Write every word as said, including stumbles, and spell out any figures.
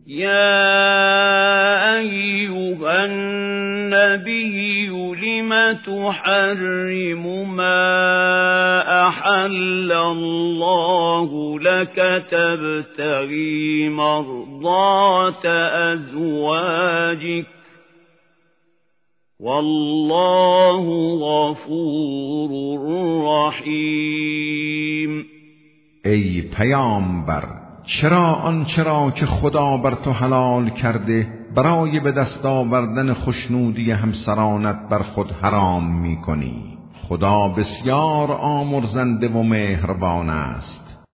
يا أيها النبي لم تحرم ما أحل الله لك تبتغي مرضات أزواجك والله غفور رحیم. ای پیامبر، چرا آنچه را که خدا بر تو حلال کرده برای به دست آوردن خوشنودی همسرانت بر خود حرام می کنی؟ خدا بسیار آمرزنده و مهربان است.